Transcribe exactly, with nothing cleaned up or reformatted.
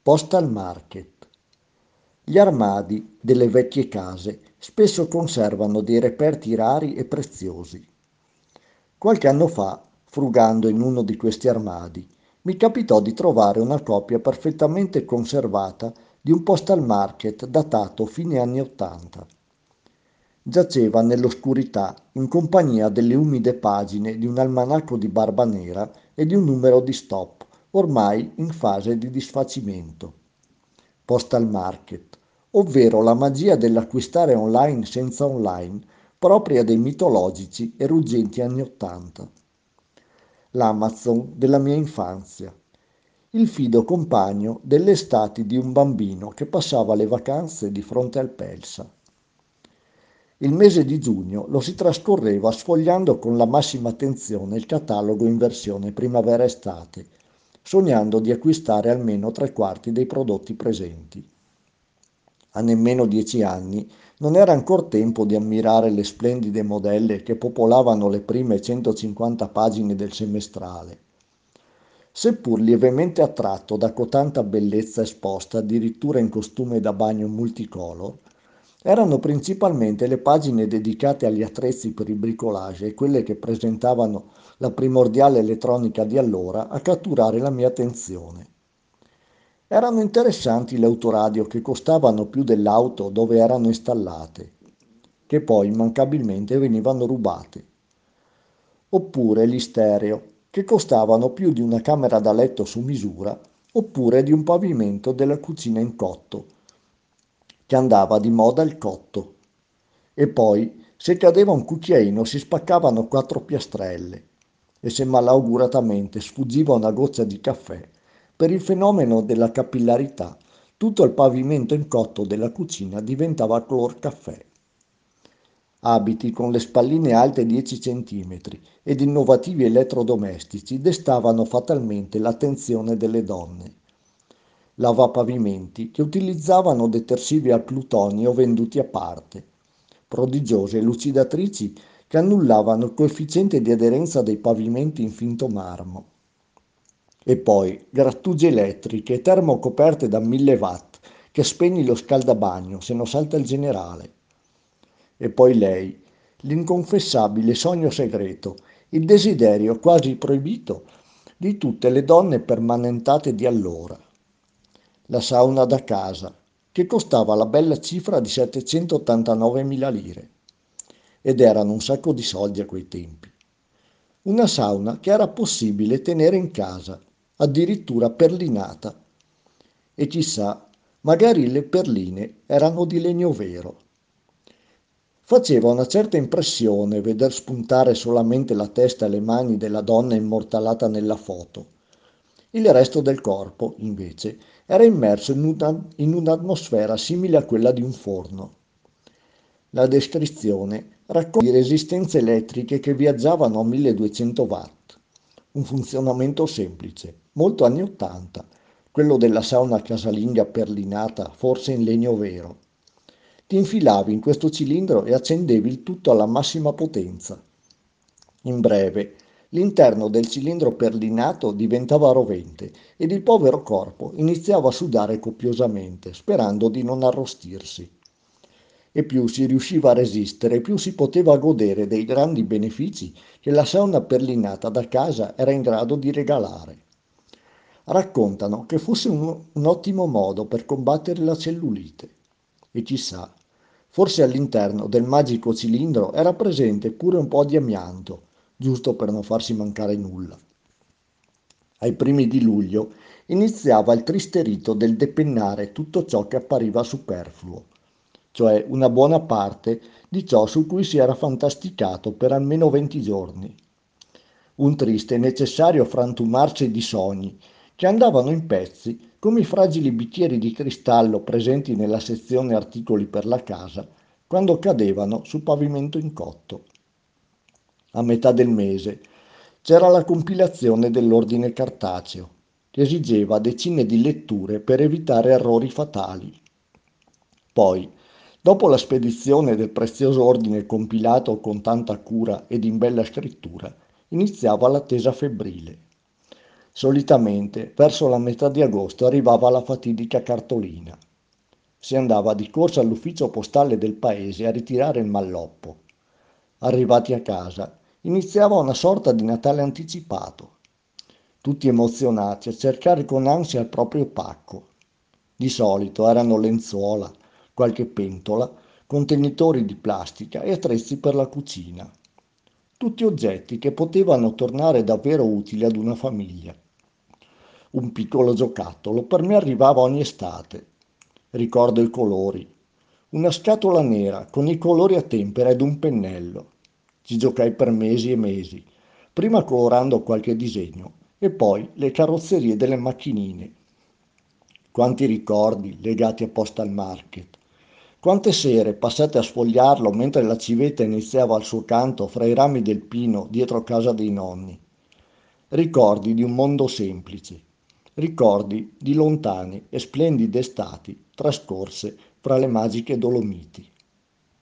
Postal market. Gli armadi delle vecchie case spesso conservano dei reperti rari e preziosi. Qualche anno fa, frugando in uno di questi armadi, mi capitò di trovare una copia perfettamente conservata di un postal market datato fine anni ottanta. Giaceva nell'oscurità in compagnia delle umide pagine di un almanacco di barba nera e di un numero di stop, ormai in fase di disfacimento. Postal market, ovvero la magia dell'acquistare online senza online, propria dei mitologici e ruggenti anni ottanta. L'Amazon della mia infanzia, il fido compagno delle estati di un bambino che passava le vacanze di fronte al Pelsa. Il mese di giugno lo si trascorreva sfogliando con la massima attenzione il catalogo in versione primavera-estate, sognando di acquistare almeno tre quarti dei prodotti presenti. A nemmeno dieci anni non era ancora tempo di ammirare le splendide modelle che popolavano le prime centocinquanta pagine del semestrale. Seppur lievemente attratto da cotanta bellezza esposta addirittura in costume da bagno multicolor, erano principalmente le pagine dedicate agli attrezzi per il bricolage e quelle che presentavano la primordiale elettronica di allora a catturare la mia attenzione. Erano interessanti le autoradio che costavano più dell'auto dove erano installate, che poi immancabilmente venivano rubate. Oppure gli stereo, che costavano più di una camera da letto su misura, oppure di un pavimento della cucina in cotto, che andava di moda il cotto. E poi, se cadeva un cucchiaino, si spaccavano quattro piastrelle e se malauguratamente sfuggiva una goccia di caffè, per il fenomeno della capillarità, tutto il pavimento in cotto della cucina diventava color caffè. Abiti con le spalline alte dieci centimetri ed innovativi elettrodomestici destavano fatalmente l'attenzione delle donne. Lavapavimenti che utilizzavano detersivi al plutonio venduti a parte, prodigiose lucidatrici che annullavano il coefficiente di aderenza dei pavimenti in finto marmo. E poi grattugie elettriche e termocoperte da mille watt che spegni lo scaldabagno se non salta il generale. E poi lei, l'inconfessabile sogno segreto, il desiderio quasi proibito di tutte le donne permanentate di allora. La sauna da casa, che costava la bella cifra di settecentottantanovemila lire. Ed erano un sacco di soldi a quei tempi. Una sauna che era possibile tenere in casa, addirittura perlinata. E chissà, magari le perline erano di legno vero. Faceva una certa impressione veder spuntare solamente la testa e le mani della donna immortalata nella foto. Il resto del corpo, invece, era immerso in, una, in un'atmosfera simile a quella di un forno. La descrizione racconta di resistenze elettriche che viaggiavano a milleduecento watt. Un funzionamento semplice, molto anni ottanta, quello della sauna casalinga perlinata, forse in legno vero. Ti infilavi in questo cilindro e accendevi il tutto alla massima potenza. In breve, l'interno del cilindro perlinato diventava rovente ed il povero corpo iniziava a sudare copiosamente, sperando di non arrostirsi. E più si riusciva a resistere, più si poteva godere dei grandi benefici che la sauna perlinata da casa era in grado di regalare. Raccontano che fosse un, un ottimo modo per combattere la cellulite. E chissà, forse all'interno del magico cilindro era presente pure un po' di amianto, giusto per non farsi mancare nulla. Ai primi di luglio iniziava il triste rito del depennare tutto ciò che appariva superfluo, cioè una buona parte di ciò su cui si era fantasticato per almeno venti giorni. Un triste e necessario frantumarsi di sogni che andavano in pezzi come i fragili bicchieri di cristallo presenti nella sezione articoli per la casa quando cadevano sul pavimento in cotto. A metà del mese c'era la compilazione dell'ordine cartaceo, che esigeva decine di letture per evitare errori fatali. Poi, dopo la spedizione del prezioso ordine compilato con tanta cura ed in bella scrittura, iniziava l'attesa febbrile. Solitamente, verso la metà di agosto arrivava la fatidica cartolina. Si andava di corsa all'ufficio postale del paese a ritirare il malloppo. Arrivati a casa, iniziava una sorta di Natale anticipato. Tutti emozionati a cercare con ansia il proprio pacco. Di solito erano lenzuola, qualche pentola, contenitori di plastica e attrezzi per la cucina. Tutti oggetti che potevano tornare davvero utili ad una famiglia. Un piccolo giocattolo per me arrivava ogni estate. Ricordo i colori. Una scatola nera con i colori a tempera ed un pennello. Ci giocai per mesi e mesi, prima colorando qualche disegno e poi le carrozzerie delle macchinine. Quanti ricordi legati a Postal Market. Quante sere passate a sfogliarlo mentre la civetta iniziava al suo canto fra i rami del pino dietro casa dei nonni. Ricordi di un mondo semplice, ricordi di lontane e splendide estati trascorse fra le magiche Dolomiti.